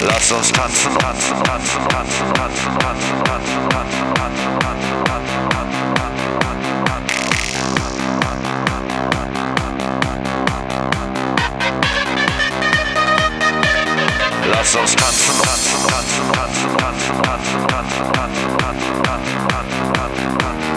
Lass uns tanzen, tanzen, tanzen, tanzen, tanzen, tanzen, tanzen, tanzen, tanzen, tanzen, tanzen, lass uns tanzen, tanzen, tanzen, tanzen, tanzen, tanzen, tanzen, tanzen, tanzen, tanzen, tanzen, tanzen,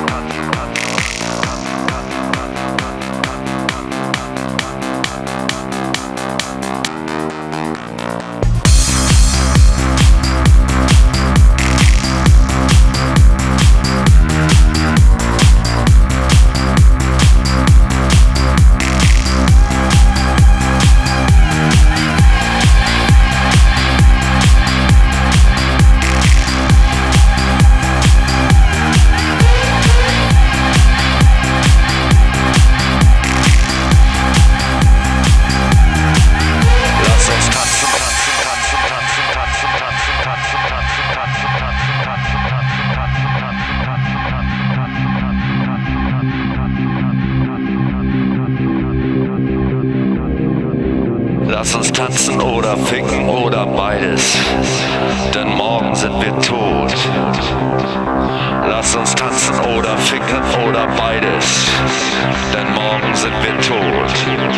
lass uns tanzen oder ficken oder beides, denn morgen sind wir tot. Lass uns tanzen oder ficken oder beides, denn morgen sind wir tot.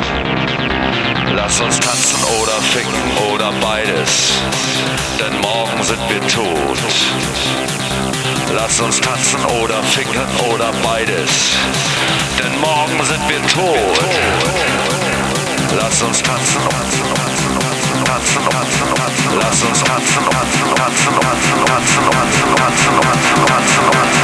Lass uns tanzen oder ficken oder beides, denn morgen sind wir tot. Lass uns tanzen oder ficken oder beides, denn morgen sind wir tot. Lass uns tanzen, tanzen, tanzen, tanzen, tanzen, tanzen, lass uns tanzen, tanzen, tanzen, tanzen, tanzen, tanzen, tanzen, tanzen, tanzen, tanzen.